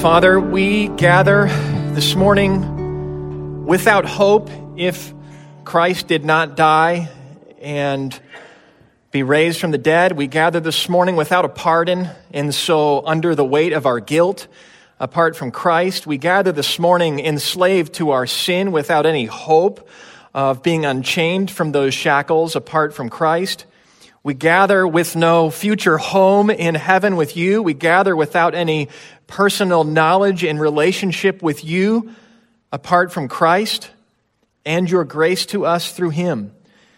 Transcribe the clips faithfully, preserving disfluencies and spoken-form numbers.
Father, we gather this morning without hope if Christ did not die and be raised from the dead. We gather this morning without a pardon, and so under the weight of our guilt, apart from Christ. We gather this morning enslaved to our sin without any hope of being unchained from those shackles apart from Christ. We gather with no future home in heaven with you. We gather without any personal knowledge and relationship with you apart from Christ and your grace to us through him.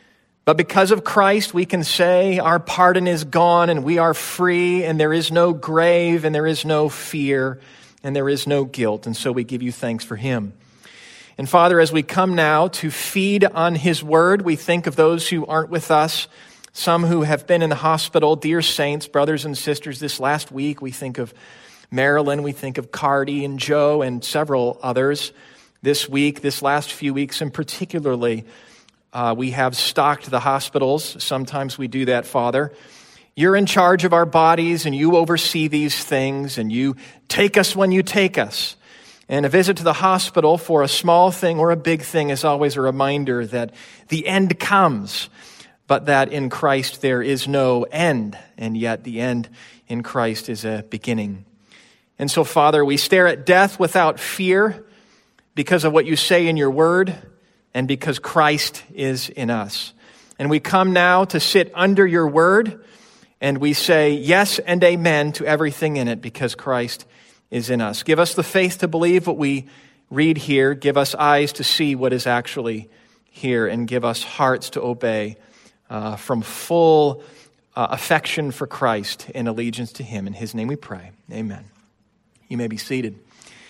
But because of Christ, we can say our pardon is gone and we are free, and there is no grave and there is no fear and there is no guilt. And so we give you thanks for him. And Father, as we come now to feed on his word, we think of those who aren't with us, some who have been in the hospital, dear saints, brothers and sisters, this last week. We think of Marilyn, we think of Cardi and Joe and several others. This week, this last few weeks in particularly, uh, we have stocked the hospitals. Sometimes we do that, Father. You're in charge of our bodies and you oversee these things and you take us when you take us. And a visit to the hospital for a small thing or a big thing is always a reminder that the end comes, but that in Christ there is no end, and yet the end in Christ is a beginning. And so, Father, we stare at death without fear because of what you say in your word and because Christ is in us. And we come now to sit under your word, and we say yes and amen to everything in it because Christ is in us. Give us the faith to believe what we read here. Give us eyes to see what is actually here, and give us hearts to obey uh, from full uh, affection for Christ and allegiance to him. In his name we pray. Amen. You may be seated.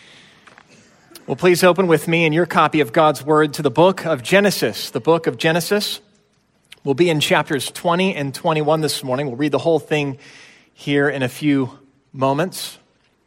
Well, please open with me in your copy of God's Word to the book of Genesis. The book of Genesis. We'll be in chapters twenty and twenty-one this morning. We'll read the whole thing here in a few moments.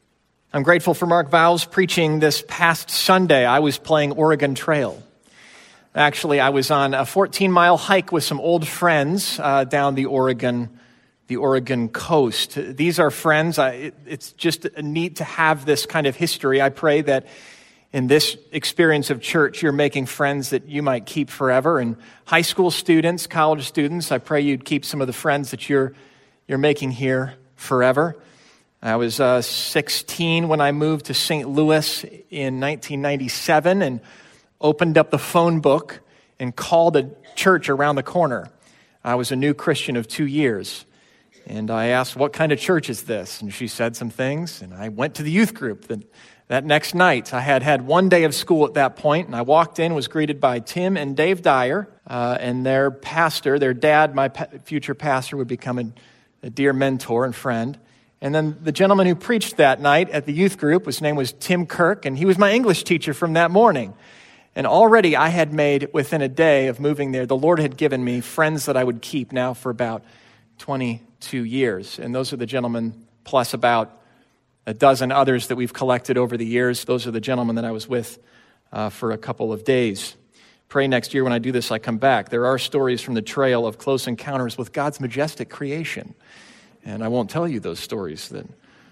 I'm grateful for Mark Vowles preaching this past Sunday. I was playing Oregon Trail. Actually, I was on a fourteen-mile hike with some old friends uh, down the Oregon the Oregon coast. These are friends. I, it, it's just neat to have this kind of history. I pray that in this experience of church, you're making friends that you might keep forever. And high school students, college students, I pray you'd keep some of the friends that you're you're making here forever. I was uh, sixteen when I moved to Saint Louis in nineteen ninety-seven and opened up the phone book and called a church around the corner. I was a new Christian of two years. And I asked, what kind of church is this? And she said some things, and I went to the youth group that, that next night. I had had one day of school at that point, and I walked in, was greeted by Tim and Dave Dyer, uh, and their pastor, their dad, my pa- future pastor, would become a, a dear mentor and friend. And then the gentleman who preached that night at the youth group, his name was Tim Kirk, and he was my English teacher from that morning. And already I had made, within a day of moving there, the Lord had given me friends that I would keep now for about twenty-two years. And those are the gentlemen, plus about a dozen others that we've collected over the years. Those are the gentlemen that I was with uh, for a couple of days. Pray next year when I do this, I come back. There are stories from the trail of close encounters with God's majestic creation. And I won't tell you those stories that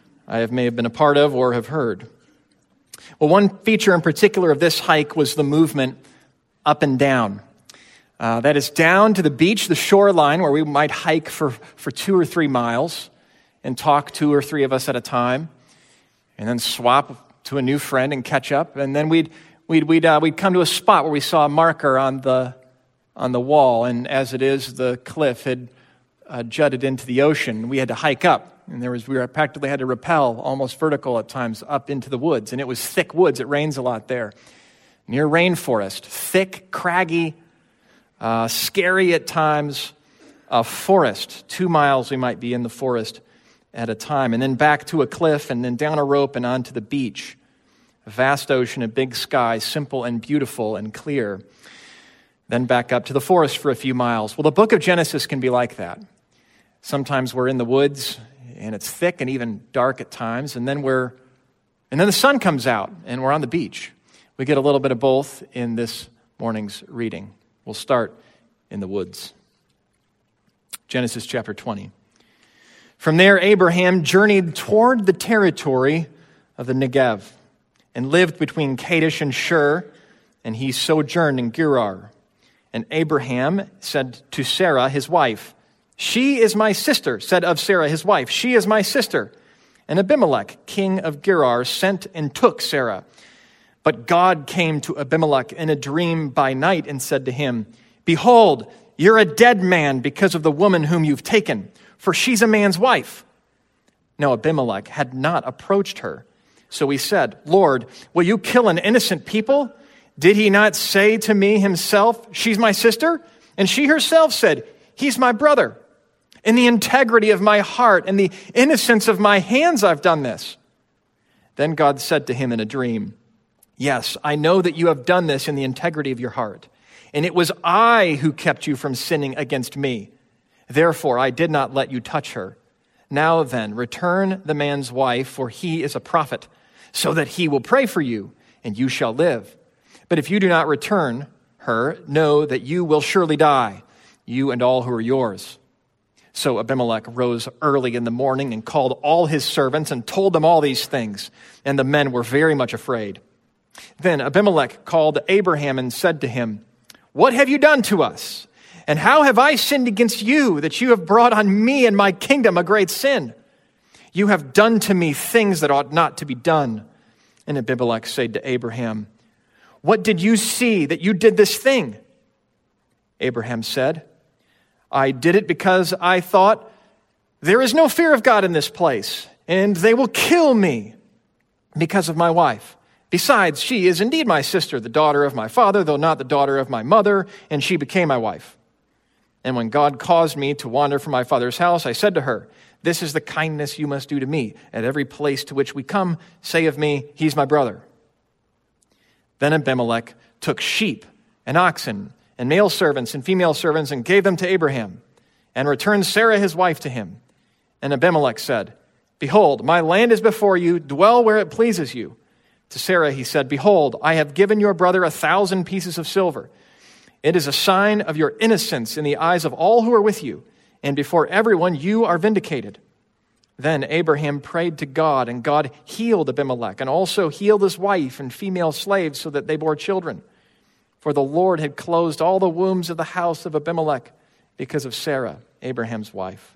I have, may have been a part of or have heard. Well, one feature in particular of this hike was the movement up and down. Uh, that is down to the beach, the shoreline, where we might hike for, for two or three miles and talk two or three of us at a time, and then swap to a new friend and catch up. And then we'd we'd we'd uh, we'd come to a spot where we saw a marker on the on the wall, and as it is, the cliff had uh, jutted into the ocean. We had to hike up, and there was we were practically had to rappel almost vertical at times up into the woods, and it was thick woods. It rains a lot there, near rainforest, thick, craggy. Uh, scary at times, a forest. Two miles we might be in the forest at a time. And then back to a cliff, and then down a rope and onto the beach. A vast ocean, a big sky, simple and beautiful and clear. Then back up to the forest for a few miles. Well, the book of Genesis can be like that. Sometimes we're in the woods, and it's thick and even dark at times. And then we're, and then the sun comes out, and we're on the beach. We get a little bit of both in this morning's reading. We'll start in the woods. Genesis chapter twenty. From there, Abraham journeyed toward the territory of the Negev, and lived between Kadesh and Shur, and he sojourned in Gerar. And Abraham said to Sarah, his wife, "She is my sister," said of Sarah, his wife, "She is my sister." And Abimelech, king of Gerar, sent and took Sarah. But God came to Abimelech in a dream by night and said to him, "Behold, you're a dead man because of the woman whom you've taken, for she's a man's wife." Now Abimelech had not approached her. So he said, "Lord, will you kill an innocent people? Did he not say to me himself, 'She's my sister'?" And she herself said, "He's my brother. In the integrity of my heart and the innocence of my hands I've done this." Then God said to him in a dream, "Yes, I know that you have done this in the integrity of your heart, and it was I who kept you from sinning against me. Therefore, I did not let you touch her. Now then, return the man's wife, for he is a prophet, so that he will pray for you, and you shall live. But if you do not return her, know that you will surely die, you and all who are yours." So Abimelech rose early in the morning and called all his servants and told them all these things, and the men were very much afraid. Then Abimelech called Abraham and said to him, "What have you done to us? And how have I sinned against you that you have brought on me and my kingdom a great sin? You have done to me things that ought not to be done." And Abimelech said to Abraham, "What did you see that you did this thing?" Abraham said, "I did it because I thought, there is no fear of God in this place, and they will kill me because of my wife. Besides, she is indeed my sister, the daughter of my father, though not the daughter of my mother, and she became my wife. And when God caused me to wander from my father's house, I said to her, 'This is the kindness you must do to me. At every place to which we come, say of me, he's my brother.' Then Abimelech took sheep and oxen and male servants and female servants and gave them to Abraham and returned Sarah his wife to him. And Abimelech said, 'Behold, my land is before you. Dwell where it pleases you.' To Sarah he said, 'Behold, I have given your brother a thousand pieces of silver. It is a sign of your innocence in the eyes of all who are with you, and before everyone you are vindicated.' Then Abraham prayed to God, and God healed Abimelech, and also healed his wife and female slaves so that they bore children. For the Lord had closed all the wombs of the house of Abimelech because of Sarah, Abraham's wife.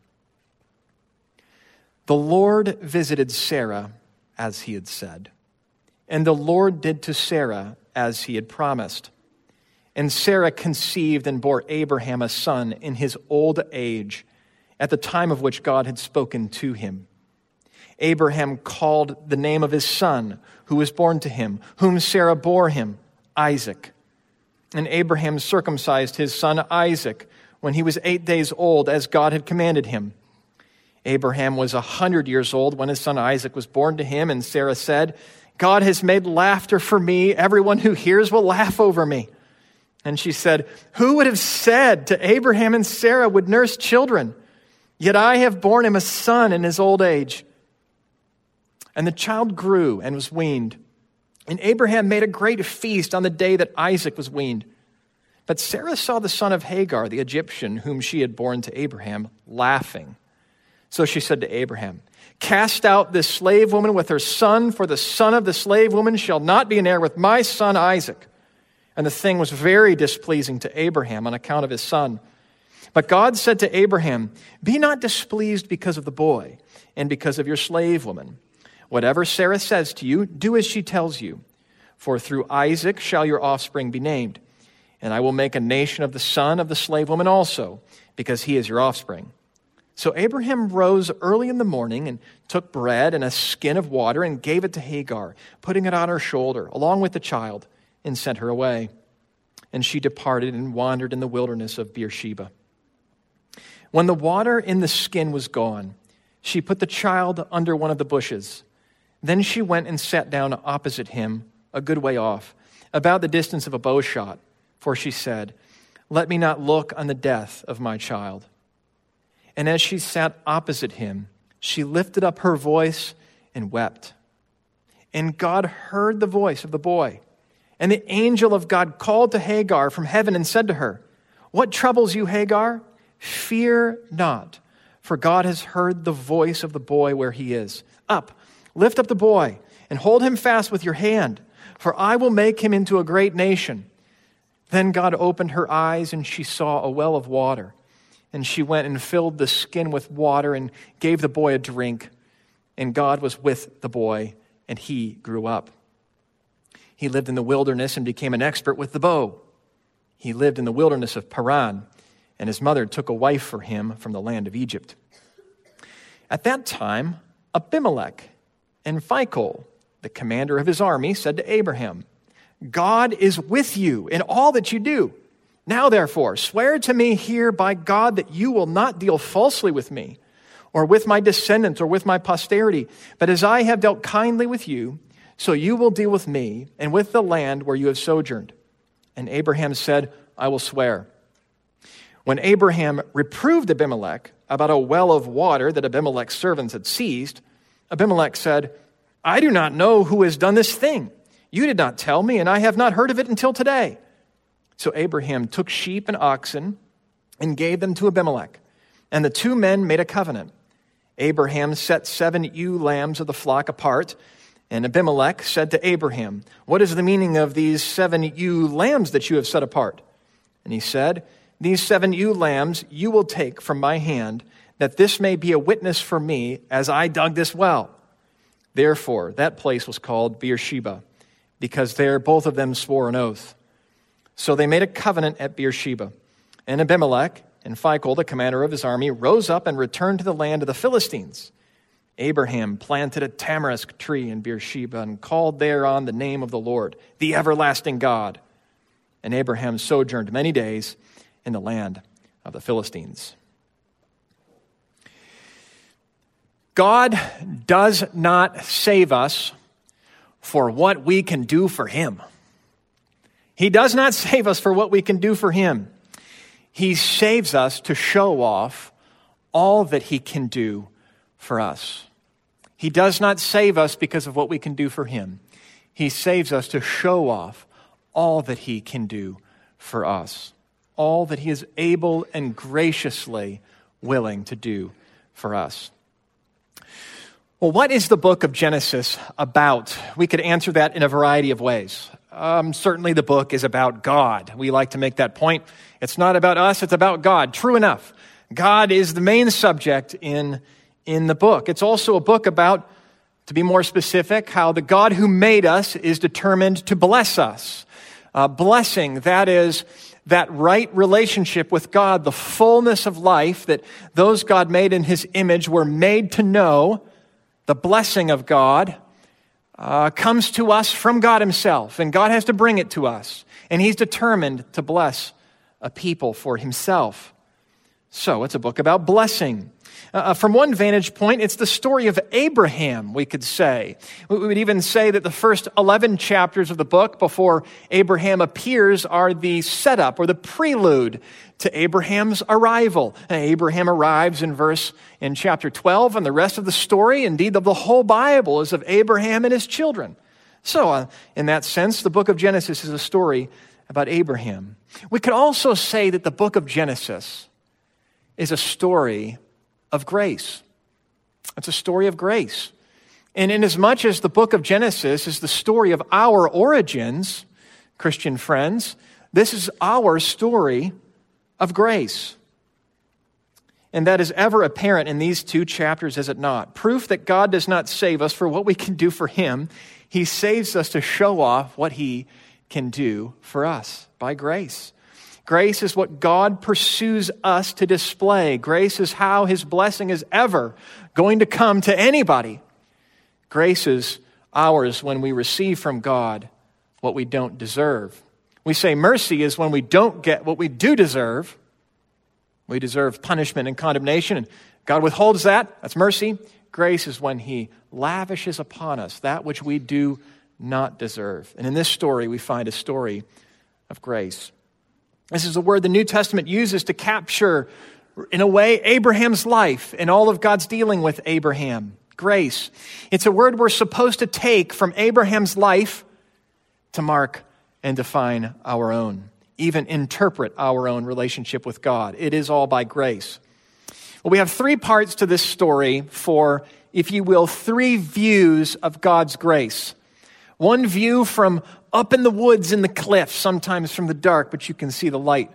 The Lord visited Sarah as he had said, and the Lord did to Sarah as he had promised. And Sarah conceived and bore Abraham a son in his old age, at the time of which God had spoken to him. Abraham called the name of his son, who was born to him, whom Sarah bore him, Isaac. And Abraham circumcised his son Isaac when he was eight days old, as God had commanded him. Abraham was a hundred years old when his son Isaac was born to him, and Sarah said, 'God has made laughter for me. Everyone who hears will laugh over me.' And she said, 'Who would have said to Abraham and Sarah would nurse children? Yet I have borne him a son in his old age.' And the child grew and was weaned. And Abraham made a great feast on the day that Isaac was weaned. But Sarah saw the son of Hagar, the Egyptian, whom she had borne to Abraham, laughing. So she said to Abraham, 'Cast out this slave woman with her son, for the son of the slave woman shall not be an heir with my son Isaac.' And the thing was very displeasing to Abraham on account of his son. But God said to Abraham, 'Be not displeased because of the boy and because of your slave woman. Whatever Sarah says to you, do as she tells you. For through Isaac shall your offspring be named. And I will make a nation of the son of the slave woman also, because he is your offspring.' So Abraham rose early in the morning and took bread and a skin of water and gave it to Hagar, putting it on her shoulder, along with the child, and sent her away. And she departed and wandered in the wilderness of Beersheba. When the water in the skin was gone, she put the child under one of the bushes. Then she went and sat down opposite him, a good way off, about the distance of a bow shot, for she said, 'Let me not look on the death of my child.' And as she sat opposite him, she lifted up her voice and wept. And God heard the voice of the boy. And the angel of God called to Hagar from heaven and said to her, 'What troubles you, Hagar? Fear not, for God has heard the voice of the boy where he is. Up, lift up the boy, and hold him fast with your hand, for I will make him into a great nation." Then God opened her eyes, and she saw a well of water. And she went and filled the skin with water and gave the boy a drink. And God was with the boy, and he grew up. He lived in the wilderness and became an expert with the bow. He lived in the wilderness of Paran, and his mother took a wife for him from the land of Egypt. At that time, Abimelech and Phicol, the commander of his army, said to Abraham, "God is with you in all that you do. Now, therefore, swear to me here by God that you will not deal falsely with me, or with my descendants, or with my posterity. But as I have dealt kindly with you, so you will deal with me and with the land where you have sojourned." And Abraham said, "I will swear." When Abraham reproved Abimelech about a well of water that Abimelech's servants had seized, Abimelech said, "I do not know who has done this thing. You did not tell me, and I have not heard of it until today." So Abraham took sheep and oxen and gave them to Abimelech, and the two men made a covenant. Abraham set seven ewe lambs of the flock apart, and Abimelech said to Abraham, "What is the meaning of these seven ewe lambs that you have set apart?" And he said, "These seven ewe lambs you will take from my hand, that this may be a witness for me as I dug this well." Therefore, that place was called Beersheba, because there both of them swore an oath. So they made a covenant at Beersheba. And Abimelech and Phicol, the commander of his army, rose up and returned to the land of the Philistines. Abraham planted a tamarisk tree in Beersheba and called thereon the name of the Lord, the everlasting God. And Abraham sojourned many days in the land of the Philistines. God does not save us for what we can do for him. He does not save us for what we can do for him. He saves us to show off all that he can do for us. He does not save us because of what we can do for him. He saves us to show off all that he can do for us, all that he is able and graciously willing to do for us. Well, what is the book of Genesis about? We could answer that in a variety of ways. Um, certainly the book is about God. We like to make that point. It's not about us, it's about God. True enough. God is the main subject in, in the book. It's also a book about, to be more specific, how the God who made us is determined to bless us. Uh, blessing, that is, that right relationship with God, the fullness of life that those God made in his image were made to know. The blessing of God uh, comes to us from God himself, and God has to bring it to us. And he's determined to bless a people for himself. So it's a book about blessing. Uh, from one vantage point, it's the story of Abraham, we could say. We would even say that the first eleven chapters of the book before Abraham appears are the setup or the prelude to Abraham's arrival. And Abraham arrives in verse in chapter twelve, and the rest of the story, indeed of the whole Bible, is of Abraham and his children. So uh, in that sense, the book of Genesis is a story about Abraham. We could also say that the book of Genesis is a story of grace. It's a story of grace. And inasmuch as the book of Genesis is the story of our origins, Christian friends, this is our story of grace. And that is ever apparent in these two chapters, is it not? Proof that God does not save us for what we can do for him. He saves us to show off what he can do for us by grace. Grace is what God pursues us to display. Grace is how his blessing is ever going to come to anybody. Grace is ours when we receive from God what we don't deserve. We say mercy is when we don't get what we do deserve. We deserve punishment and condemnation, and God withholds that. That's mercy. Grace is when he lavishes upon us that which we do not deserve. And in this story, we find a story of grace. This is a word the New Testament uses to capture, in a way, Abraham's life and all of God's dealing with Abraham. Grace. It's a word we're supposed to take from Abraham's life to mark and define our own, even interpret our own relationship with God. It is all by grace. Well, we have three parts to this story for if you will, three views of God's grace. One view from up in the woods in the cliffs, sometimes from the dark, but you can see the light.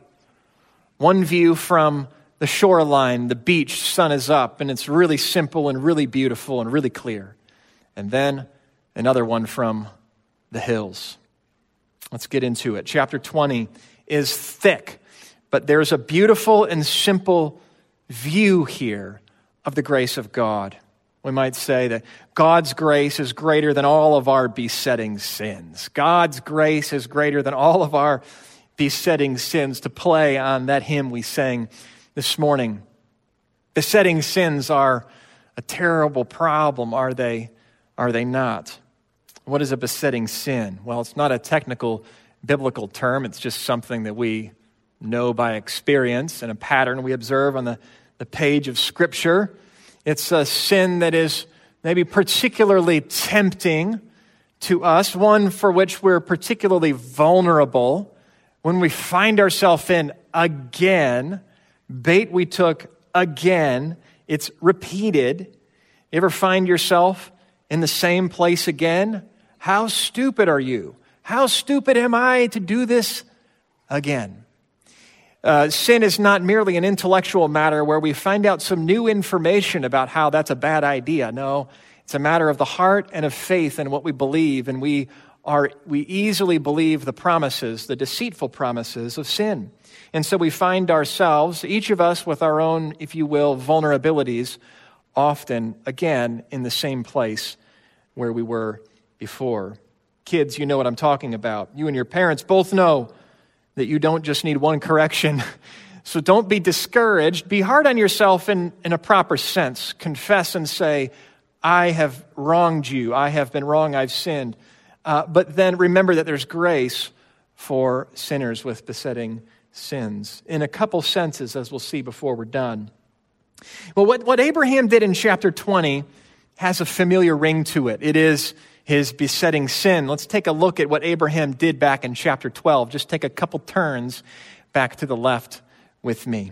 One view from the shoreline, the beach, sun is up, and it's really simple and really beautiful and really clear. And then another one from the hills. Let's get into it. Chapter twenty is thick, but there's a beautiful and simple view here of the grace of God. We might say that God's grace is greater than all of our besetting sins. God's grace is greater than all of our besetting sins, to play on that hymn we sang this morning. Besetting sins are a terrible problem, are they? Are they not? What is a besetting sin? Well, it's not a technical biblical term. It's just something that we know by experience and a pattern we observe on the, the page of Scripture. It's a sin that is maybe particularly tempting to us, one for which we're particularly vulnerable when we find ourselves in again, bait we took again, it's repeated. You ever find yourself in the same place again? How stupid are you? How stupid am I to do this again? Uh, sin is not merely an intellectual matter where we find out some new information about how that's a bad idea. No, it's a matter of the heart and of faith and what we believe, and we are we easily believe the promises, the deceitful promises of sin. And so we find ourselves, each of us with our own, if you will, vulnerabilities, often, again, in the same place where we were before. Kids, you know what I'm talking about. You and your parents both know that you don't just need one correction. So don't be discouraged. Be hard on yourself in, in a proper sense. Confess and say, I have wronged you. I have been wrong. I've sinned. Uh, but then remember that there's grace for sinners with besetting sins. In a couple senses, as we'll see before we're done. Well, what, what Abraham did in chapter twenty has a familiar ring to it. It is his besetting sin. Let's take a look at what Abraham did back in chapter twelve. Just take a couple turns back to the left with me.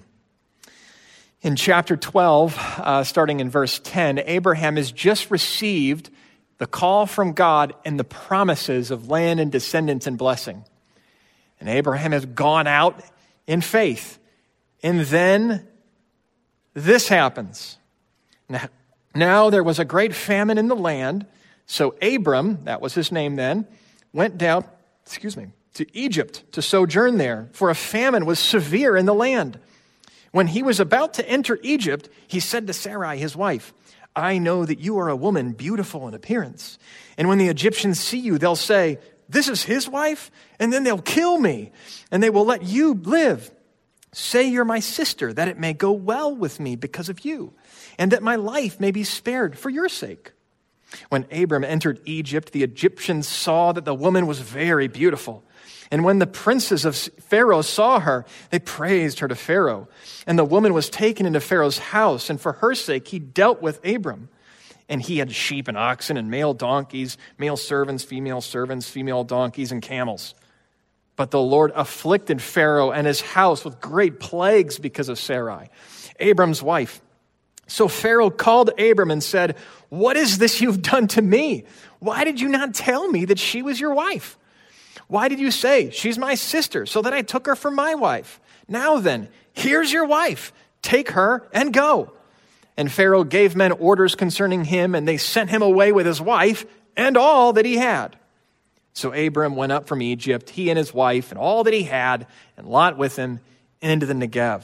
In chapter twelve, uh, starting in verse ten, Abraham has just received the call from God and the promises of land and descendants and blessing. And Abraham has gone out in faith. And then this happens. Now, now there was a great famine in the land. So Abram, that was his name then, went down, excuse me, to Egypt to sojourn there, for a famine was severe in the land. When he was about to enter Egypt, he said to Sarai, his wife, I know that you are a woman beautiful in appearance. And when the Egyptians see you, they'll say, this is his wife? And then they'll kill me, and they will let you live. Say you're my sister, that it may go well with me because of you, and that my life may be spared for your sake. When Abram entered Egypt, the Egyptians saw that the woman was very beautiful. And when the princes of Pharaoh saw her, they praised her to Pharaoh. And the woman was taken into Pharaoh's house, and for her sake he dealt with Abram. And he had sheep and oxen and male donkeys, male servants, female servants, female donkeys, and camels. But the Lord afflicted Pharaoh and his house with great plagues because of Sarai, Abram's wife. So Pharaoh called Abram and said, what is this you've done to me? Why did you not tell me that she was your wife? Why did you say, she's my sister, so that I took her for my wife? Now then, here's your wife. Take her and go. And Pharaoh gave men orders concerning him, and they sent him away with his wife and all that he had. So Abram went up from Egypt, he and his wife, and all that he had, and Lot with him, into the Negev.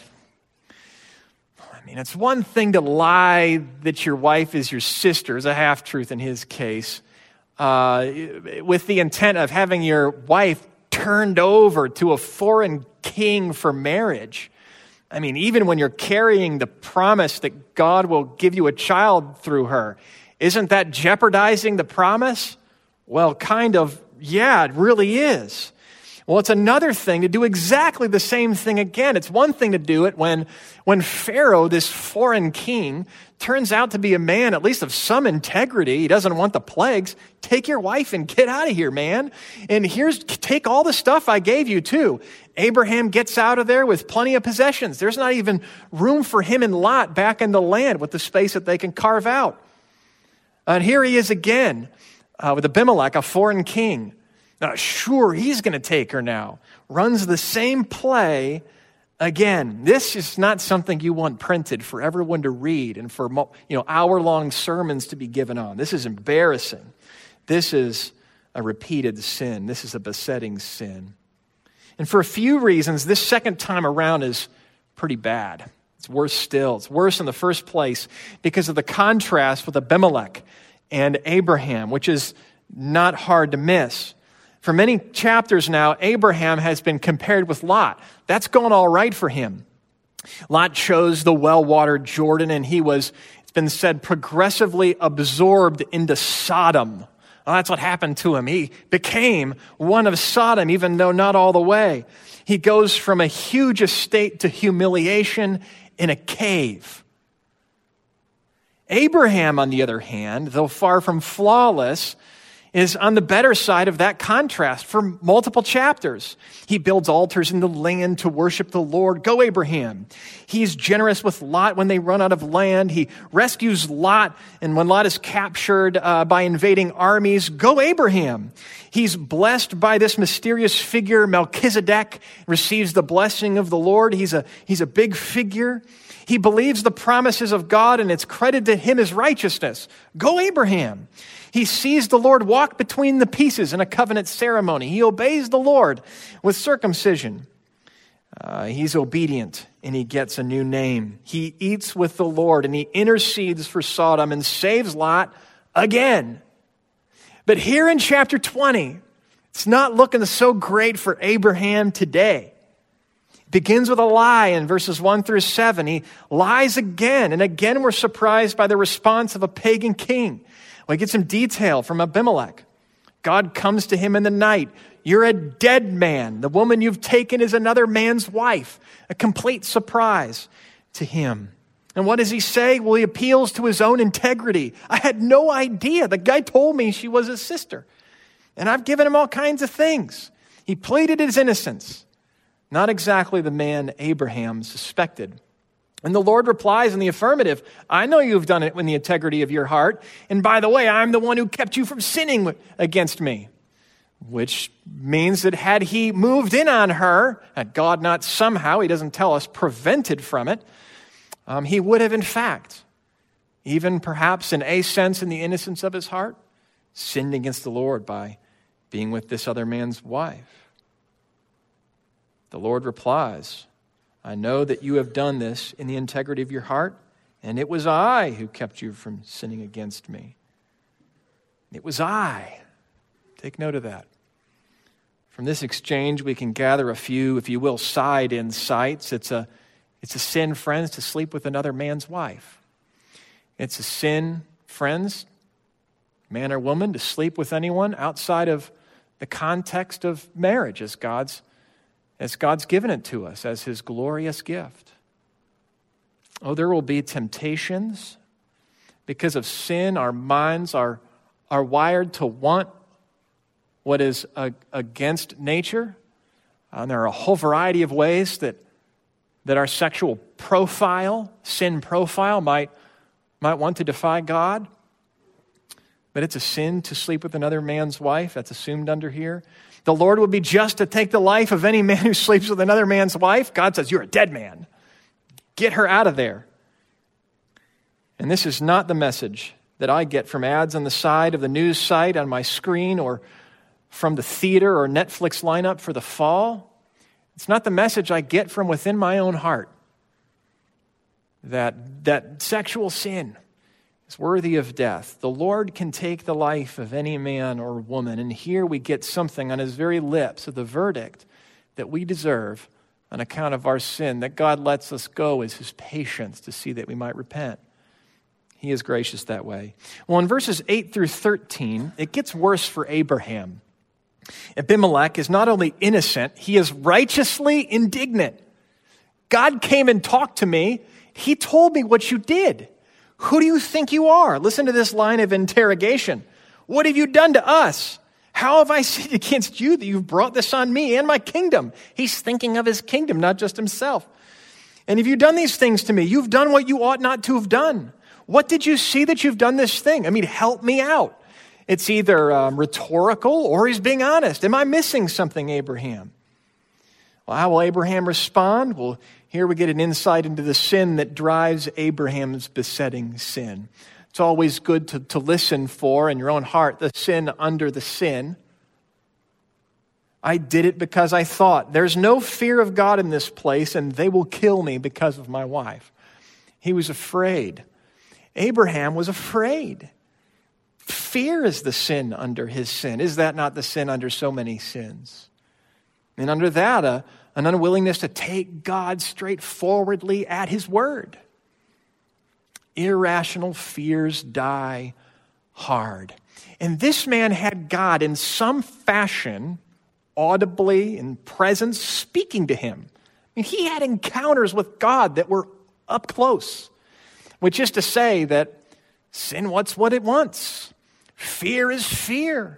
I mean, it's one thing to lie that your wife is your sister, is a half-truth in his case, uh, with the intent of having your wife turned over to a foreign king for marriage. I mean, even when you're carrying the promise that God will give you a child through her, isn't that jeopardizing the promise? Well, kind of, yeah, it really is. Well, it's another thing to do exactly the same thing again. It's one thing to do it when, when Pharaoh, this foreign king, turns out to be a man at least of some integrity. He doesn't want the plagues. Take your wife and get out of here, man. And here's, take all the stuff I gave you too. Abraham gets out of there with plenty of possessions. There's not even room for him and Lot back in the land with the space that they can carve out. And here he is again uh, with Abimelech, a foreign king. Now, sure, he's going to take her now. Runs the same play again. This is not something you want printed for everyone to read and for you know hour-long sermons to be given on. This is embarrassing. This is a repeated sin. This is a besetting sin. And for a few reasons, this second time around is pretty bad. It's worse still. It's worse in the first place because of the contrast with Abimelech and Abraham, which is not hard to miss. For many chapters now, Abraham has been compared with Lot. That's gone all right for him. Lot chose the well-watered Jordan, and he was, it's been said, progressively absorbed into Sodom. Well, that's what happened to him. He became one of Sodom, even though not all the way. He goes from a huge estate to humiliation in a cave. Abraham, on the other hand, though far from flawless, is on the better side of that contrast for multiple chapters. He builds altars in the land to worship the Lord. Go, Abraham. He's generous with Lot when they run out of land. He rescues Lot, and when Lot is captured uh, by invading armies, go, Abraham. He's blessed by this mysterious figure, Melchizedek, receives the blessing of the Lord. He's a, he's a big figure. He believes the promises of God, and it's credited to him as righteousness. Go, Abraham. He sees the Lord walk between the pieces in a covenant ceremony. He obeys the Lord with circumcision. Uh, he's obedient, and he gets a new name. He eats with the Lord, and he intercedes for Sodom and saves Lot again. But here in chapter twenty, it's not looking so great for Abraham today. It begins with a lie in verses one through seven. He lies again, and again we're surprised by the response of a pagan king. We get some detail from Abimelech. God comes to him in the night. You're a dead man. The woman you've taken is another man's wife. A complete surprise to him. And what does he say? Well, he appeals to his own integrity. I had no idea. The guy told me she was his sister. And I've given him all kinds of things. He pleaded his innocence. Not exactly the man Abraham suspected. And the Lord replies in the affirmative. I know you've done it in the integrity of your heart. And by the way, I'm the one who kept you from sinning against me. Which means that had he moved in on her, had God not somehow, he doesn't tell us, prevented from it, um, he would have in fact, even perhaps in a sense in the innocence of his heart, sinned against the Lord by being with this other man's wife. The Lord replies, I know that you have done this in the integrity of your heart, and it was I who kept you from sinning against me. It was I. Take note of that. From this exchange, we can gather a few, if you will, side insights. It's a, it's a sin, friends, to sleep with another man's wife. It's a sin, friends, man or woman, to sleep with anyone outside of the context of marriage as God's as God's given it to us as his glorious gift. Oh, there will be temptations. Because of sin, our minds are, are wired to want what is a, against nature. And there are a whole variety of ways that, that our sexual profile, sin profile, might, might want to defy God. But it's a sin to sleep with another man's wife. That's assumed under here. The Lord would be just to take the life of any man who sleeps with another man's wife. God says, you're a dead man. Get her out of there. And this is not the message that I get from ads on the side of the news site on my screen or from the theater or Netflix lineup for the fall. It's not the message I get from within my own heart. That, that sexual sin is worthy of death. The Lord can take the life of any man or woman. And here we get something on his very lips of the verdict that we deserve on account of our sin, that God lets us go as his patience to see that we might repent. He is gracious that way. Well, in verses eight through thirteen, it gets worse for Abraham. Abimelech is not only innocent, he is righteously indignant. God came and talked to me. He told me what you did. Who do you think you are? Listen to this line of interrogation. What have you done to us? How have I sinned against you that you've brought this on me and my kingdom? He's thinking of his kingdom, not just himself. And have you done these things to me? You've done what you ought not to have done. What did you see that you've done this thing? I mean, help me out. It's either um, rhetorical or he's being honest. Am I missing something, Abraham? Well, how will Abraham respond? Well, here we get an insight into the sin that drives Abraham's besetting sin. It's always good to, to listen for in your own heart the sin under the sin. I did it because I thought, there's no fear of God in this place, and they will kill me because of my wife. He was afraid. Abraham was afraid. Fear is the sin under his sin. Is that not the sin under so many sins? And under that, a, an unwillingness to take God straightforwardly at his word. Irrational fears die hard. And this man had God in some fashion, audibly, in presence, speaking to him. I mean, he had encounters with God that were up close, which is to say that sin wants what it wants. Fear is fear.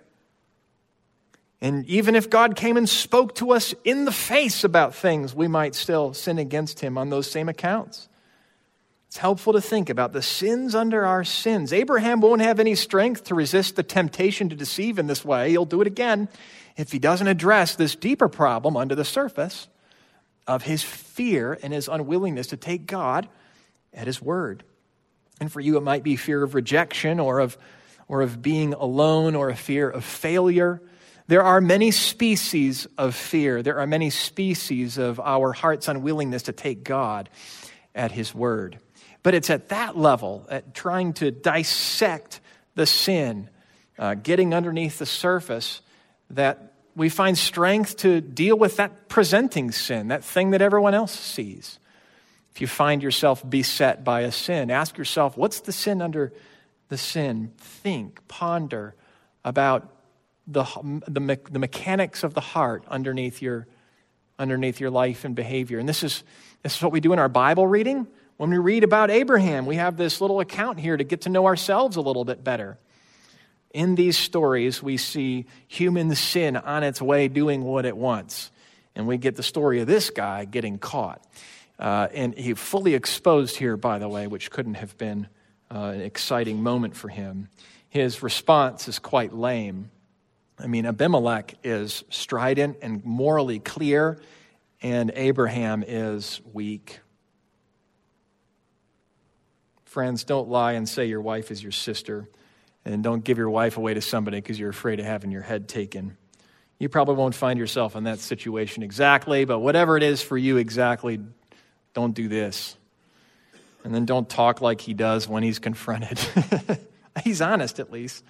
And even if God came and spoke to us in the face about things, we might still sin against him on those same accounts. It's helpful to think about the sins under our sins. Abraham won't have any strength to resist the temptation to deceive in this way. He'll do it again if he doesn't address this deeper problem under the surface of his fear and his unwillingness to take God at his word. And for you, it might be fear of rejection or of, or of being alone or a fear of failure. There are many species of fear. There are many species of our heart's unwillingness to take God at his word. But it's at that level, at trying to dissect the sin, uh, getting underneath the surface, that we find strength to deal with that presenting sin, that thing that everyone else sees. If you find yourself beset by a sin, ask yourself, what's the sin under the sin? Think, ponder about the the, the mechanics of the heart underneath your underneath your life and behavior. And this is this is what we do in our Bible reading. When we read about Abraham, we have this little account here to get to know ourselves a little bit better. In these stories, we see human sin on its way doing what it wants. And we get the story of this guy getting caught. Uh, and he fully exposed here, by the way, which couldn't have been uh, an exciting moment for him. His response is quite lame. I mean, Abimelech is strident and morally clear, and Abraham is weak. Friends, don't lie and say your wife is your sister, and don't give your wife away to somebody because you're afraid of having your head taken. You probably won't find yourself in that situation exactly, but whatever it is for you exactly, don't do this. And then don't talk like he does when he's confronted. He's honest, at least.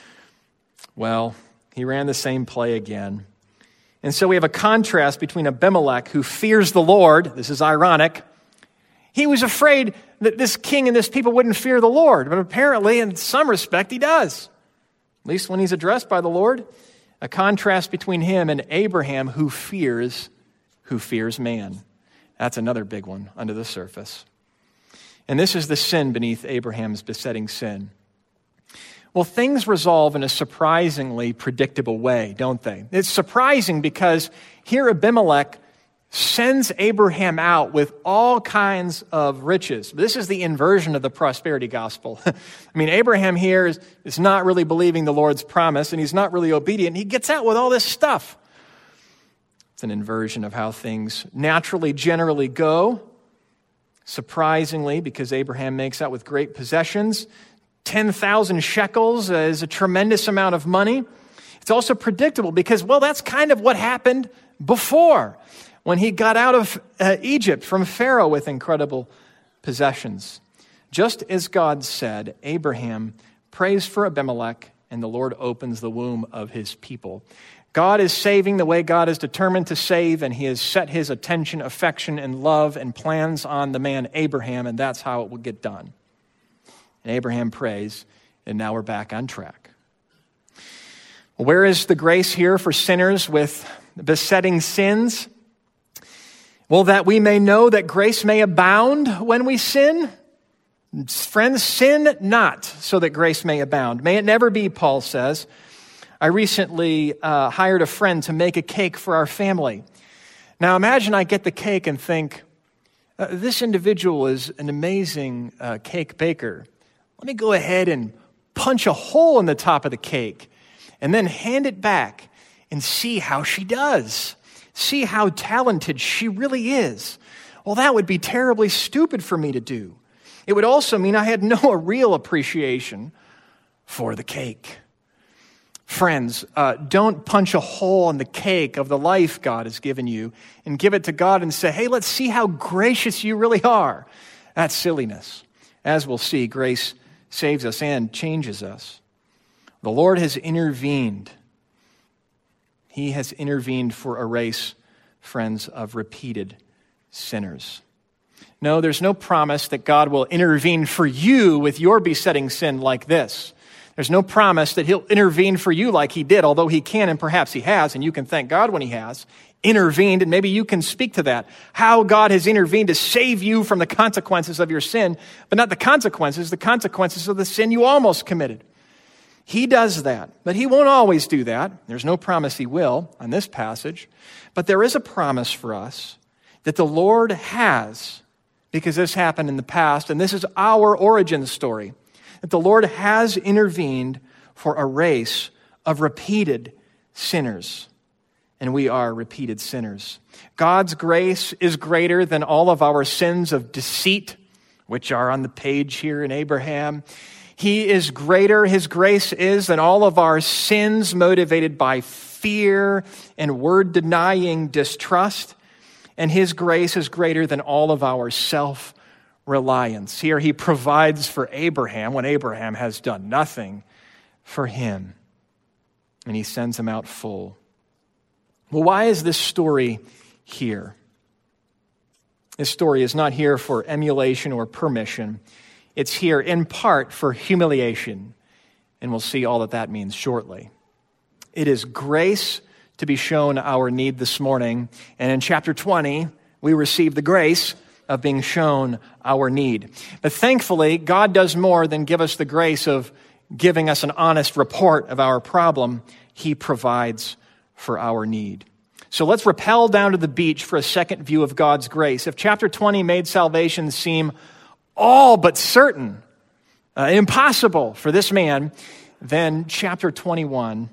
Well, he ran the same play again. And so we have a contrast between Abimelech, who fears the Lord. This is ironic. He was afraid that this king and this people wouldn't fear the Lord, but apparently in some respect he does, at least when he's addressed by the Lord. A contrast between him and Abraham, who fears, who fears man. That's another big one under the surface. And this is the sin beneath Abraham's besetting sin. Well, things resolve in a surprisingly predictable way, don't they? It's surprising because here Abimelech sends Abraham out with all kinds of riches. This is the inversion of the prosperity gospel. I mean, Abraham here is, is not really believing the Lord's promise, and he's not really obedient. He gets out with all this stuff. It's an inversion of how things naturally, generally go. Surprisingly, because Abraham makes out with great possessions, ten thousand shekels is a tremendous amount of money. It's also predictable because, well, that's kind of what happened before, when he got out of uh, Egypt from Pharaoh with incredible possessions. Just as God said, Abraham prays for Abimelech, and the Lord opens the womb of his people. God is saving the way God is determined to save, and he has set his attention, affection, and love and plans on the man Abraham, and that's how it will get done. And Abraham prays, and now we're back on track. Well, where is the grace here for sinners with besetting sins? Well, that we may know that grace may abound when we sin. Friends, sin not so that grace may abound. May it never be, Paul says. I recently uh, hired a friend to make a cake for our family. Now imagine I get the cake and think, uh, this individual is an amazing uh, cake baker. Let me go ahead and punch a hole in the top of the cake and then hand it back and see how she does. See how talented she really is. Well, that would be terribly stupid for me to do. It would also mean I had no real appreciation for the cake. Friends, uh, don't punch a hole in the cake of the life God has given you and give it to God and say, hey, let's see how gracious you really are. That's silliness. As we'll see, grace saves us and changes us. The Lord has intervened. He has intervened for a race, friends, of repeated sinners. No, there's no promise that God will intervene for you with your besetting sin like this. There's no promise that he'll intervene for you like he did, although he can and perhaps he has, and you can thank God when he has intervened, and maybe you can speak to that. How God has intervened to save you from the consequences of your sin, but not the consequences, the consequences of the sin you almost committed. He does that, but he won't always do that. There's no promise he will on this passage, but there is a promise for us that the Lord has, because this happened in the past, and this is our origin story, that the Lord has intervened for a race of repeated sinners. And we are repeated sinners. God's grace is greater than all of our sins of deceit, which are on the page here in Abraham. He is greater, his grace is, than all of our sins motivated by fear and word-denying distrust. And his grace is greater than all of our self-reliance. Here he provides for Abraham when Abraham has done nothing for him. And he sends him out full. Well, why is this story here? This story is not here for emulation or permission. It's here in part for humiliation. And we'll see all that that means shortly. It is grace to be shown our need this morning. And in chapter twenty, we receive the grace of being shown our need. But thankfully, God does more than give us the grace of giving us an honest report of our problem. He provides for our need. So let's rappel down to the beach for a second view of God's grace. If chapter twenty made salvation seem all but certain, uh, impossible for this man, then chapter twenty-one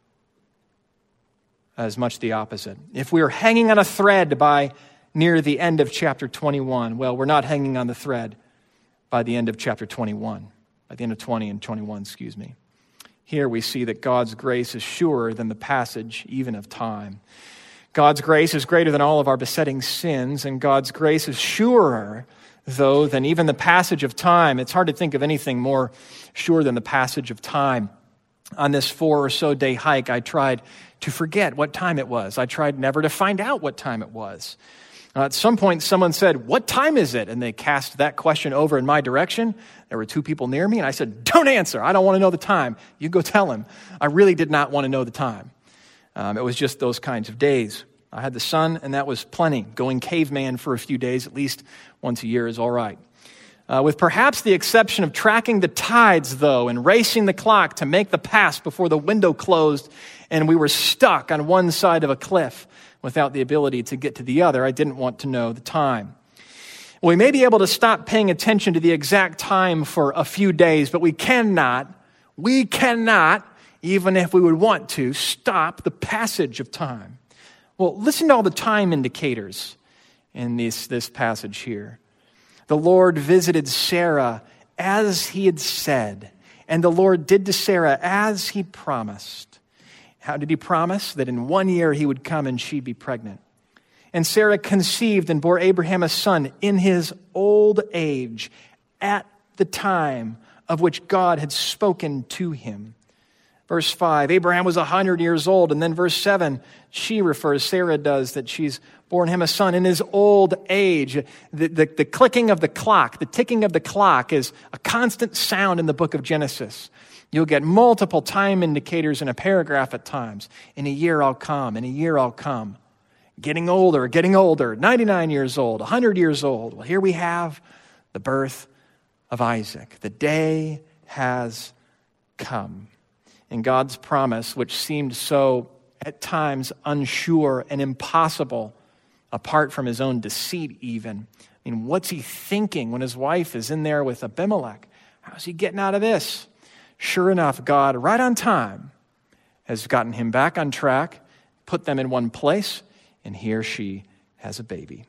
is much the opposite. If we are hanging on a thread by near the end of chapter twenty-one, well, we're not hanging on the thread by the end of chapter twenty-one, by the end of twenty and twenty-one, excuse me. Here we see that God's grace is surer than the passage even of time. God's grace is greater than all of our besetting sins, and God's grace is surer, though, than even the passage of time. It's hard to think of anything more sure than the passage of time. On this four or so day hike, I tried to forget what time it was. I tried never to find out what time it was. Uh, at some point, someone said, "What time is it?" And they cast that question over in my direction. There were two people near me, and I said, "Don't answer. I don't want to know the time. You go tell him." I really did not want to know the time. Um, it was just those kinds of days. I had the sun, and that was plenty. Going caveman for a few days, at least once a year, is all right. Uh, with perhaps the exception of tracking the tides, though, and racing the clock to make the pass before the window closed and we were stuck on one side of a cliff without the ability to get to the other, I didn't want to know the time. Well, we may be able to stop paying attention to the exact time for a few days, but we cannot, we cannot, even if we would want to, stop the passage of time. Well, listen to all the time indicators in this, this passage here. The Lord visited Sarah as he had said, and the Lord did to Sarah as he promised. How did he promise? That in one year he would come and she'd be pregnant. And Sarah conceived and bore Abraham a son in his old age at the time of which God had spoken to him. Verse five, Abraham was one hundred years old. And then verse seven, she refers, Sarah does, that she's born him a son in his old age. The, the, the clicking of the clock, the ticking of the clock is a constant sound in the book of Genesis. You'll get multiple time indicators in a paragraph at times. In a year I'll come, in a year I'll come. Getting older, getting older, ninety-nine years old, one hundred years old. Well, here we have the birth of Isaac. The day has come. And God's promise, which seemed so at times unsure and impossible, apart from his own deceit even. I mean, what's he thinking when his wife is in there with Abimelech? How's he getting out of this? Sure enough, God, right on time, has gotten him back on track, put them in one place, and here she has a baby.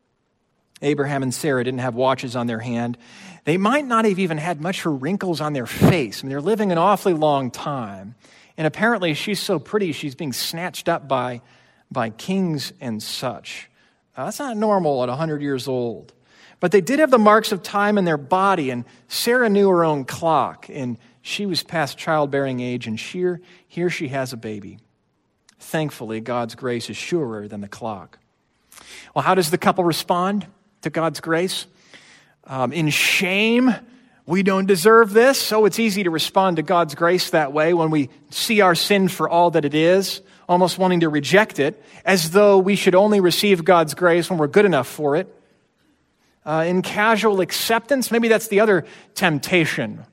Abraham and Sarah didn't have watches on their hand. They might not have even had much wrinkles on their face. I mean, they're living an awfully long time. And apparently she's so pretty, she's being snatched up by, by kings and such. Uh, that's not normal at one hundred years old. But they did have the marks of time in their body, and Sarah knew her own clock, and she was past childbearing age, and here, here she has a baby. Thankfully, God's grace is surer than the clock. Well, how does the couple respond to God's grace? Um, in shame, we don't deserve this, so it's easy to respond to God's grace that way when we see our sin for all that it is, almost wanting to reject it, as though we should only receive God's grace when we're good enough for it. Uh, in casual acceptance, maybe that's the other temptation.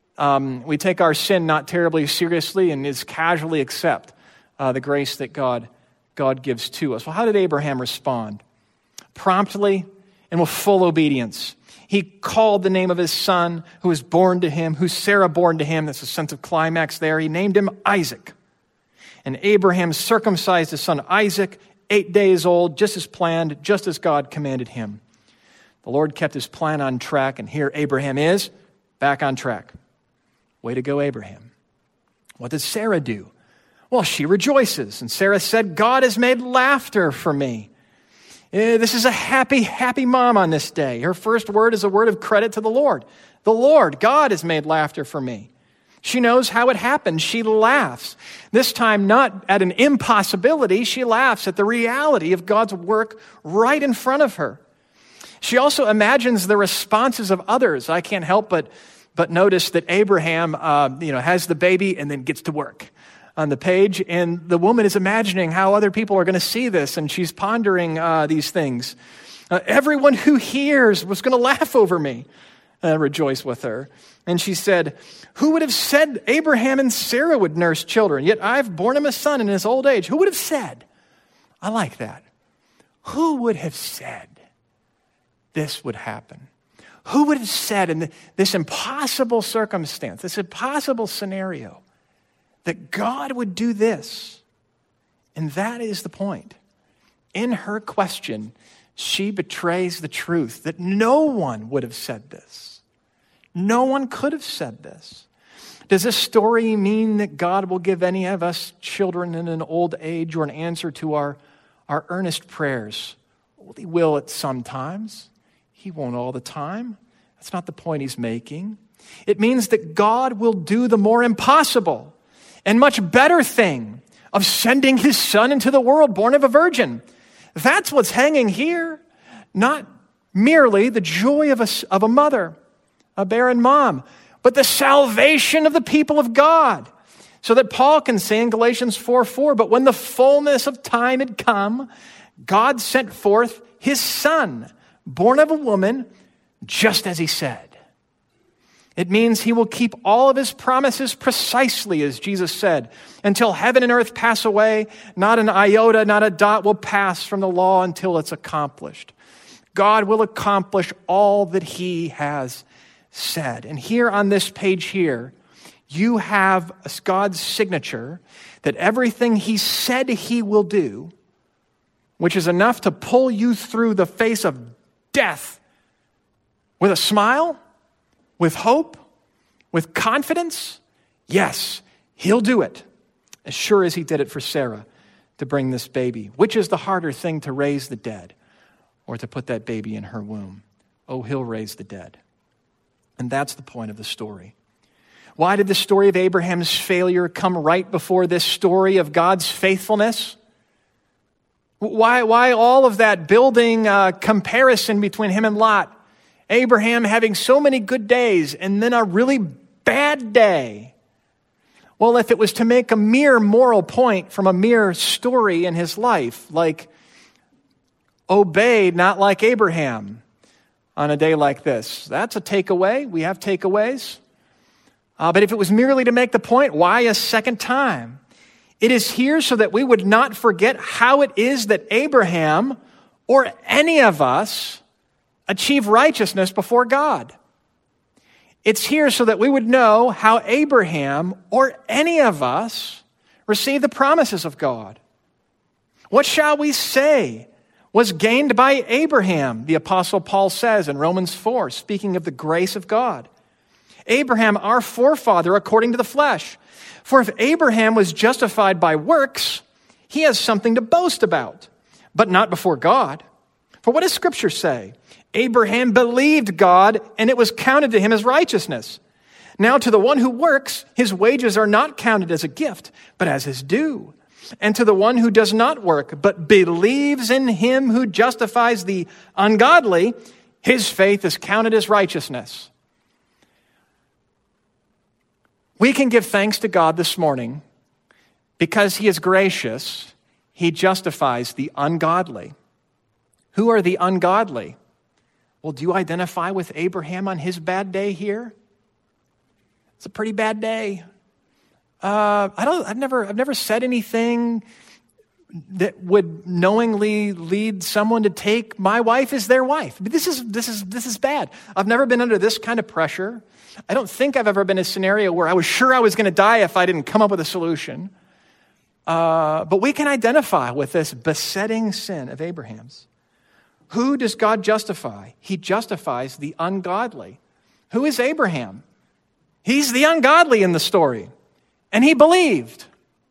Um, we take our sin not terribly seriously and is casually accept uh, the grace that God, God gives to us. Well, how did Abraham respond? Promptly and with full obedience. He called the name of his son who was born to him, who Sarah born to him. That's a sense of climax there. He named him Isaac. And Abraham circumcised his son Isaac, eight days old, just as planned, just as God commanded him. The Lord kept his plan on track, and here Abraham is back on track. Way to go, Abraham. What does Sarah do? Well, she rejoices. And Sarah said, God has made laughter for me. Uh, this is a happy, happy mom on this day. Her first word is a word of credit to the Lord. The Lord, God has made laughter for me. She knows how it happened. She laughs. This time, not at an impossibility. She laughs at the reality of God's work right in front of her. She also imagines the responses of others. I can't help but, but notice that Abraham uh, you know, has the baby and then gets to work on the page. And the woman is imagining how other people are going to see this. And she's pondering uh, these things. Uh, everyone who hears was going to laugh over me and rejoice with her. And she said, who would have said Abraham and Sarah would nurse children? Yet I've borne him a son in his old age. Who would have said? I like that. Who would have said this would happen? Who would have said in this impossible circumstance, this impossible scenario, that God would do this? And that is the point. In her question, she betrays the truth that no one would have said this. No one could have said this. Does this story mean that God will give any of us children in an old age or an answer to our, our earnest prayers? Well, he will at some times. He won't all the time. That's not the point he's making. It means that God will do the more impossible and much better thing of sending his son into the world born of a virgin. That's what's hanging here. Not merely the joy of a, of a mother, a barren mom, but the salvation of the people of God. So that Paul can say in Galatians four four, but when the fullness of time had come, God sent forth his son, born of a woman, just as he said. It means he will keep all of his promises precisely as Jesus said. Until heaven and earth pass away, not an iota, not a dot will pass from the law until it's accomplished. God will accomplish all that he has said. And here on this page here, you have God's signature that everything he said he will do, which is enough to pull you through the face of death with a smile, with hope, with confidence. Yes, he'll do it, as sure as he did it for Sarah to bring this baby. Which is the harder thing, to raise the dead or to put that baby in her womb? Oh, he'll raise the dead. And that's the point of the story. Why did the story of Abraham's failure come right before this story of God's faithfulness? Why, why all of that building uh, comparison between him and Lot? Abraham having so many good days and then a really bad day. Well, if it was to make a mere moral point from a mere story in his life, like obey not like Abraham on a day like this, that's a takeaway. We have takeaways. Uh, but if it was merely to make the point, why a second time? It is here so that we would not forget how it is that Abraham or any of us achieve righteousness before God. It's here so that we would know how Abraham or any of us received the promises of God. What shall we say was gained by Abraham, the Apostle Paul says in Romans four, speaking of the grace of God. Abraham, our forefather, according to the flesh. For if Abraham was justified by works, he has something to boast about, but not before God. For what does Scripture say? Abraham believed God, and it was counted to him as righteousness. Now to the one who works, his wages are not counted as a gift, but as his due. And to the one who does not work, but believes in him who justifies the ungodly, his faith is counted as righteousness. We can give thanks to God this morning because he is gracious. He justifies the ungodly. Who are the ungodly? Well, do you identify with Abraham on his bad day here? It's a pretty bad day. Uh, I don't. I've never. I've never said anything that would knowingly lead someone to take my wife as their wife. But this is this is this is bad. I've never been under this kind of pressure. I don't think I've ever been in a scenario where I was sure I was going to die if I didn't come up with a solution. Uh, but we can identify with this besetting sin of Abraham's. Who does God justify? He justifies the ungodly. Who is Abraham? He's the ungodly in the story. And he believed.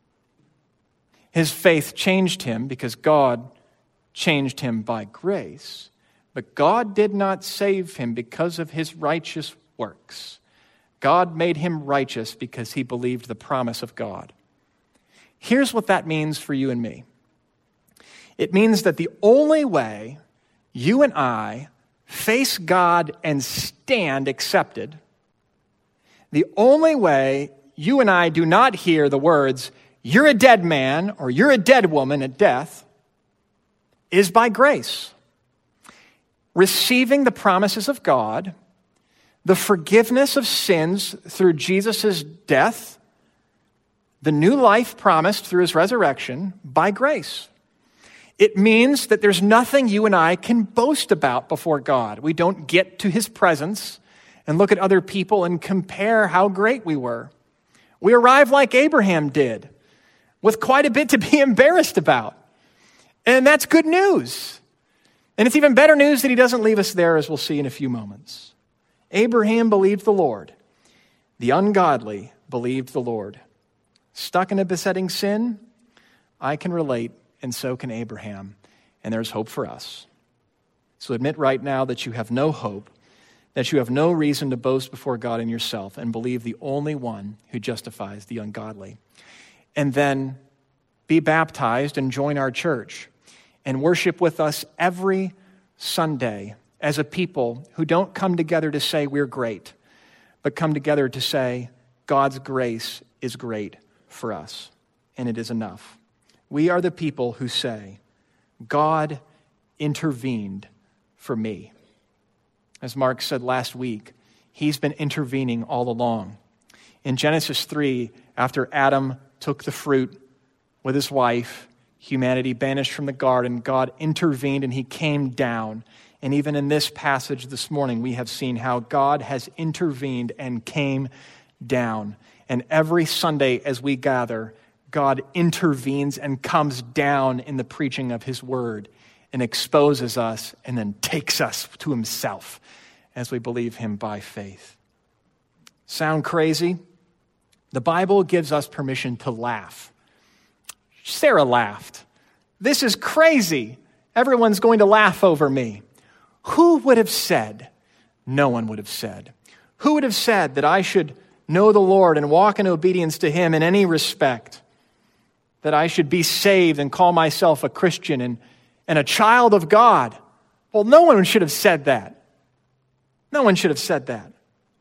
His faith changed him because God changed him by grace. But God did not save him because of his righteous works. God made him righteous because he believed the promise of God. Here's what that means for you and me. It means that the only way you and I face God and stand accepted, the only way you and I do not hear the words, "You're a dead man," or "You're a dead woman" at death, is by grace. Receiving the promises of God, the forgiveness of sins through Jesus' death, the new life promised through his resurrection by grace. It means that there's nothing you and I can boast about before God. We don't get to his presence and look at other people and compare how great we were. We arrive like Abraham did, with quite a bit to be embarrassed about. And that's good news. And it's even better news that he doesn't leave us there, as we'll see in a few moments. Abraham believed the Lord. The ungodly believed the Lord. Stuck in a besetting sin? I can relate, and so can Abraham. And there's hope for us. So admit right now that you have no hope, that you have no reason to boast before God in yourself, and believe the only one who justifies the ungodly. And then be baptized and join our church and worship with us every Sunday as a people who don't come together to say we're great, but come together to say God's grace is great for us, and it is enough. We are the people who say, God intervened for me. As Mark said last week, he's been intervening all along. In Genesis three, after Adam took the fruit with his wife, humanity banished from the garden, God intervened and he came down. And even in this passage this morning, we have seen how God has intervened and came down. And every Sunday as we gather, God intervenes and comes down in the preaching of his word and exposes us and then takes us to himself as we believe him by faith. Sound crazy? The Bible gives us permission to laugh. Sarah laughed. This is crazy. Everyone's going to laugh over me. Who would have said? No one would have said. Who would have said that I should know the Lord and walk in obedience to him in any respect? That I should be saved and call myself a Christian and, and a child of God? Well, no one should have said that. No one should have said that.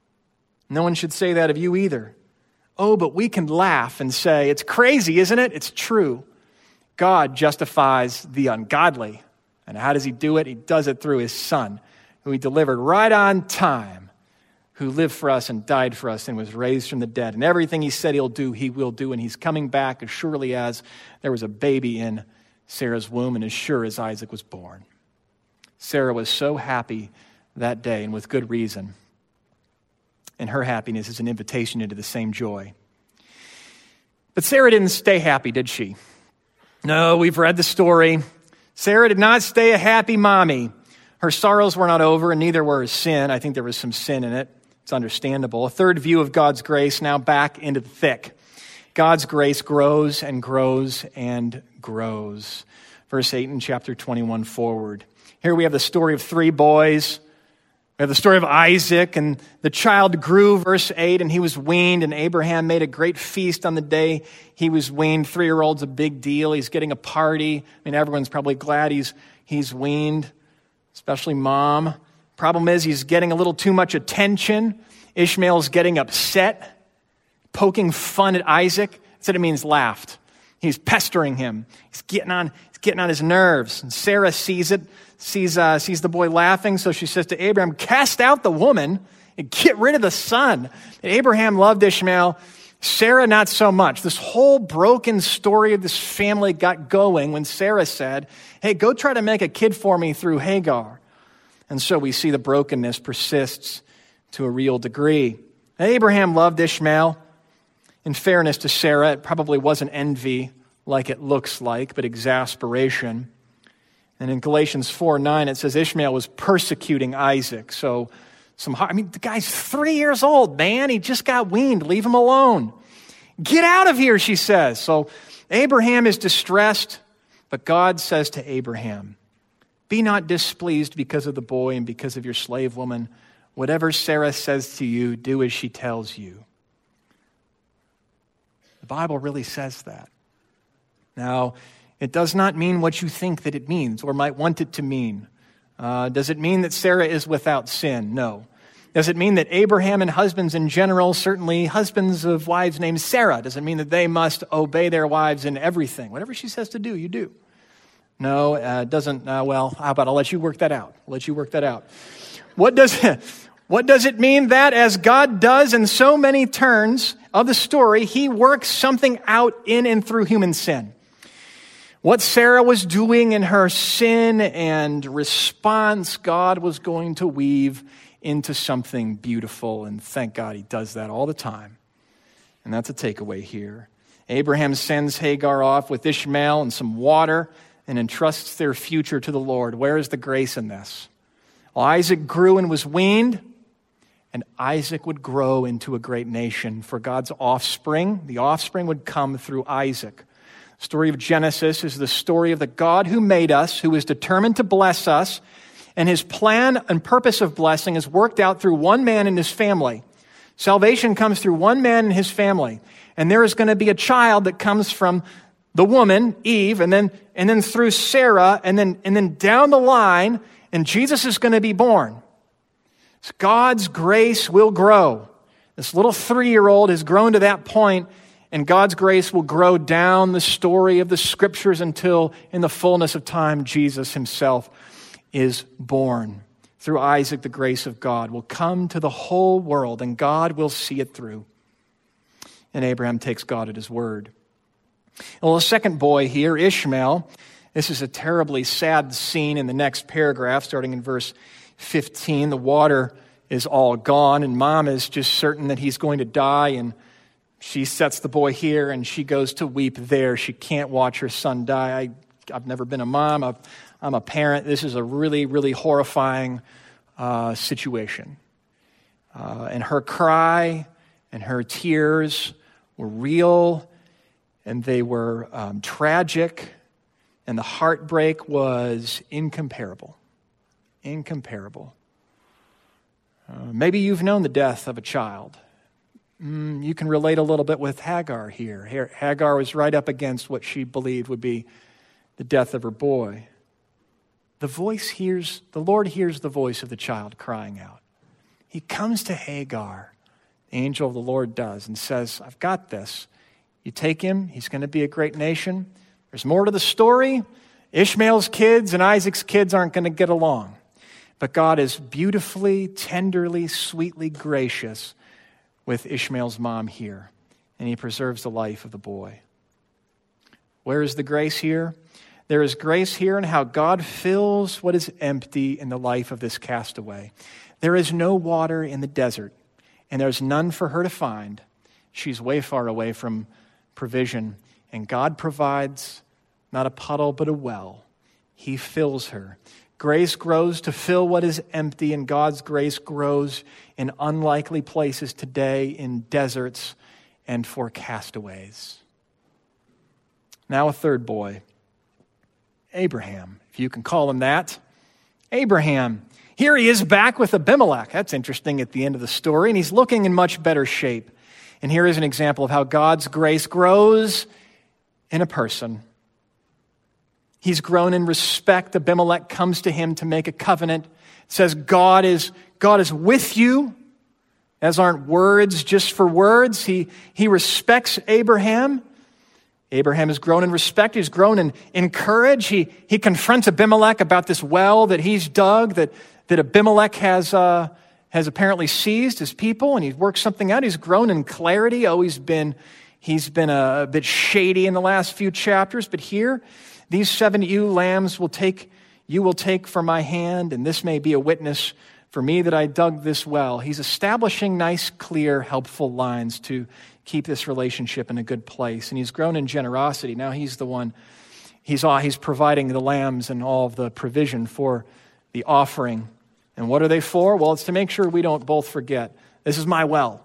No one should say that of you either. Oh, but we can laugh and say, it's crazy, isn't it? It's true. God justifies the ungodly. And how does he do it? He does it through his Son, who he delivered right on time, who lived for us and died for us and was raised from the dead. And everything he said he'll do, he will do. And he's coming back as surely as there was a baby in Sarah's womb and as sure as Isaac was born. Sarah was so happy that day, and with good reason. and her happiness is an invitation into the same joy. But Sarah didn't stay happy, did she? No, we've read the story. Sarah did not stay a happy mommy. Her sorrows were not over, and neither were her sin. I think there was some sin in it. It's understandable. A third view of God's grace, now back into the thick. God's grace grows and grows and grows. Verse eight in chapter twenty-one forward. Here we have the story of three boys. We have the story of Isaac, and the child grew, verse eight, and he was weaned, and Abraham made a great feast on the day he was weaned. Three-year-old's a big deal. He's getting a party. I mean, everyone's probably glad he's he's weaned, especially mom. Problem is, he's getting a little too much attention. Ishmael's getting upset, poking fun at Isaac. That's what it means, laughed. He's pestering him. He's getting on, he's getting on his nerves. And Sarah sees it. Sees, uh, sees the boy laughing, so she says to Abraham, cast out the woman and get rid of the son. And Abraham loved Ishmael. Sarah, not so much. This whole broken story of this family got going when Sarah said, hey, go try to make a kid for me through Hagar. And so we see the brokenness persists to a real degree. And Abraham loved Ishmael. In fairness to Sarah, it probably wasn't envy like it looks like, but exasperation. And in Galatians four nine, it says Ishmael was persecuting Isaac. So, some I mean, the guy's three years old, man. He just got weaned. Leave him alone. Get out of here, she says. So Abraham is distressed, but God says to Abraham, be not displeased because of the boy and because of your slave woman. Whatever Sarah says to you, do as she tells you. The Bible really says that. Now, it does not mean what you think that it means or might want it to mean. Uh, does it mean that Sarah is without sin? No. Does it mean that Abraham and husbands in general, certainly husbands of wives named Sarah, does it mean that they must obey their wives in everything? Whatever she says to do, you do. No, it uh, doesn't. Uh, well, how about I'll let you work that out. I'll let you work that out. What does, what does it mean that as God does in so many turns of the story, he works something out in and through human sin? What Sarah was doing in her sin and response, God was going to weave into something beautiful. And thank God he does that all the time. And that's a takeaway here. Abraham sends Hagar off with Ishmael and some water and entrusts their future to the Lord. Where is the grace in this? Well, Isaac grew and was weaned, and Isaac would grow into a great nation. For God's offspring, the offspring would come through Isaac. The story of Genesis is the story of the God who made us, who is determined to bless us, and his plan and purpose of blessing is worked out through one man and his family. Salvation comes through one man and his family, and there is going to be a child that comes from the woman, Eve, and then and then through Sarah, and then and then down the line, and Jesus is going to be born. So God's grace will grow. This little three-year-old has grown to that point, and God's grace will grow down the story of the Scriptures until, in the fullness of time, Jesus himself is born. Through Isaac, the grace of God will come to the whole world, and God will see it through. And Abraham takes God at his word. Well, the second boy here, Ishmael, this is a terribly sad scene in the next paragraph, starting in verse fifteen. The water is all gone, and mom is just certain that he's going to die, and she sets the boy here, and she goes to weep there. She can't watch her son die. I, I've never been a mom. I've, I'm a parent. This is a really, really horrifying uh, situation. Uh, and her cry and her tears were real, and they were um, tragic, and the heartbreak was incomparable. Incomparable. Uh, maybe you've known the death of a child. Mm, you can relate a little bit with Hagar here. Hagar was right up against what she believed would be the death of her boy. The voice hears, the Lord hears the voice of the child crying out. He comes to Hagar, the angel of the Lord does, and says, I've got this. You take him, he's going to be a great nation. There's more to the story. Ishmael's kids and Isaac's kids aren't going to get along. But God is beautifully, tenderly, sweetly gracious with Ishmael's mom here, and he preserves the life of the boy. Where is the grace here? There is grace here in how God fills what is empty in the life of this castaway. There is no water in the desert, and there's none for her to find. She's way far away from provision, and God provides not a puddle, but a well. He fills her. Grace grows to fill what is empty, and God's grace grows in unlikely places today, in deserts and for castaways. Now a third boy, Abraham, if you can call him that. Abraham. Here he is back with Abimelech. That's interesting at the end of the story, and he's looking in much better shape. And here is an example of how God's grace grows in a person. He's grown in respect. Abimelech comes to him to make a covenant. It says God is, God is with you. As aren't words just for words. He, he respects Abraham. Abraham has grown in respect. He's grown in, in courage. He, he confronts Abimelech about this well that he's dug, that, that Abimelech has, uh, has apparently seized his people, and he works something out. He's grown in clarity. Oh, he's been, he's been a, a bit shady in the last few chapters, but here, these seven ewe lambs will take, you will take from my hand, and this may be a witness for me that I dug this well. He's establishing nice, clear, helpful lines to keep this relationship in a good place. And he's grown in generosity. Now he's the one, he's, he's providing the lambs and all of the provision for the offering. And what are they for? Well, it's to make sure we don't both forget, this is my well.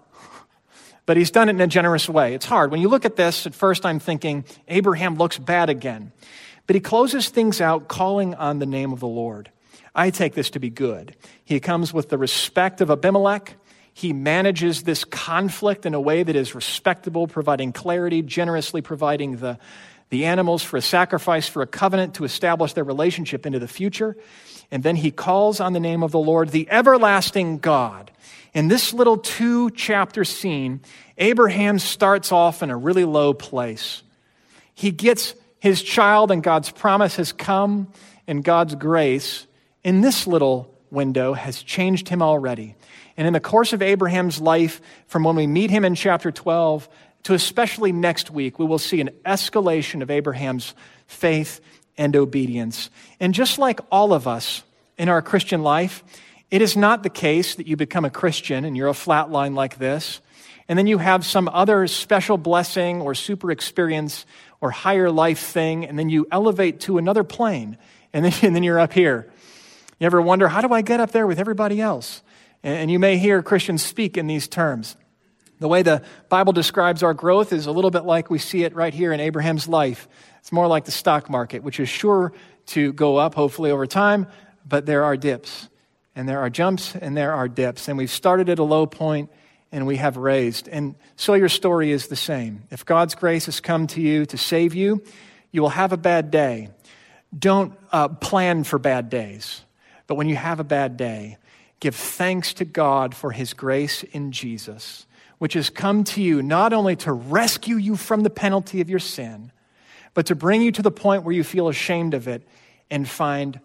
But he's done it in a generous way. It's hard. When you look at this, at first I'm thinking, Abraham looks bad again. But he closes things out calling on the name of the Lord. I take this to be good. He comes with the respect of Abimelech. He manages this conflict in a way that is respectable, providing clarity, generously providing the, the animals for a sacrifice, for a covenant to establish their relationship into the future. And then he calls on the name of the Lord, the everlasting God. In this little two-chapter scene, Abraham starts off in a really low place. He gets his child, and God's promise has come, and God's grace in this little window has changed him already. And in the course of Abraham's life, from when we meet him in chapter twelve to especially next week, we will see an escalation of Abraham's faith and obedience. And just like all of us in our Christian life, it is not the case that you become a Christian and you're a flat line like this, and then you have some other special blessing or super experience or higher life thing, and then you elevate to another plane, and then, and then you're up here. You ever wonder, how do I get up there with everybody else? And you may hear Christians speak in these terms. The way the Bible describes our growth is a little bit like we see it right here in Abraham's life. It's more like the stock market, which is sure to go up, hopefully, over time, but there are dips, and there are jumps, and there are dips. And we've started at a low point, and we have raised. And so your story is the same. If God's grace has come to you to save you, you will have a bad day. Don't uh, plan for bad days. But when you have a bad day, give thanks to God for his grace in Jesus, which has come to you not only to rescue you from the penalty of your sin, but to bring you to the point where you feel ashamed of it and find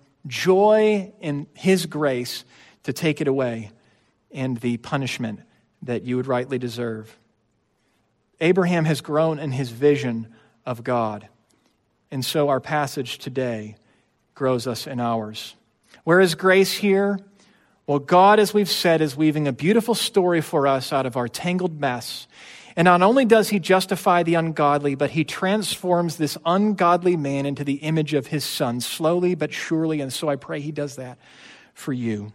joy in his grace to take it away and the punishment that you would rightly deserve. Abraham has grown in his vision of God, and so our passage today grows us in ours. Where is grace here? Well, God, as we've said, is weaving a beautiful story for us out of our tangled mess. And not only does he justify the ungodly, but he transforms this ungodly man into the image of his son, slowly but surely. And so I pray he does that for you.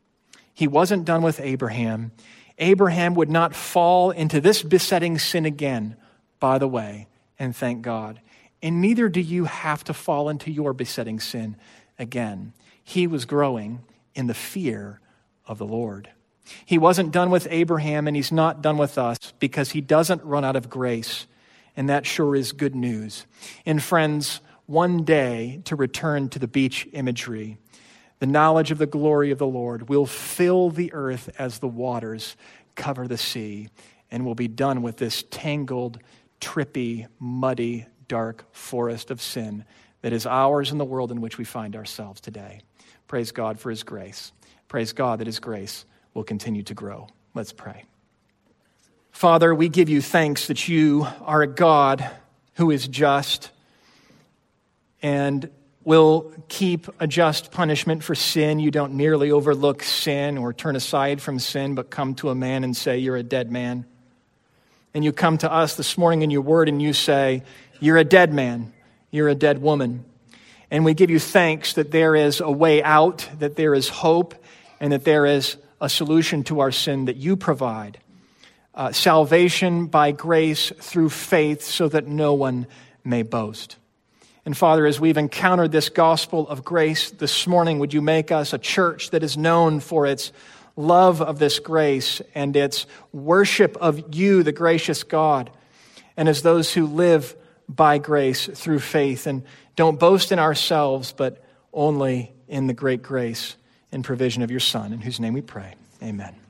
He wasn't done with Abraham. Abraham would not fall into this besetting sin again, by the way, and thank God. And neither do you have to fall into your besetting sin again. He was growing in the fear of the Lord. He wasn't done with Abraham, and he's not done with us because he doesn't run out of grace, and that sure is good news. And friends, one day, to return to the beach imagery, the knowledge of the glory of the Lord will fill the earth as the waters cover the sea, and we'll be done with this tangled, trippy, muddy, dark forest of sin that is ours in the world in which we find ourselves today. Praise God for his grace. Praise God that his grace will continue to grow. Let's pray. Father, we give you thanks that you are a God who is just. And will keep a just punishment for sin. You don't merely overlook sin or turn aside from sin, but come to a man and say, you're a dead man. And you come to us this morning in your word and you say, you're a dead man, you're a dead woman. And we give you thanks that there is a way out, that there is hope, and that there is a solution to our sin that you provide. Uh, salvation by grace through faith so that no one may boast. And Father, as we've encountered this gospel of grace this morning, would you make us a church that is known for its love of this grace and its worship of you, the gracious God, and as those who live by grace through faith and don't boast in ourselves, but only in the great grace and provision of your Son, in whose name we pray. Amen.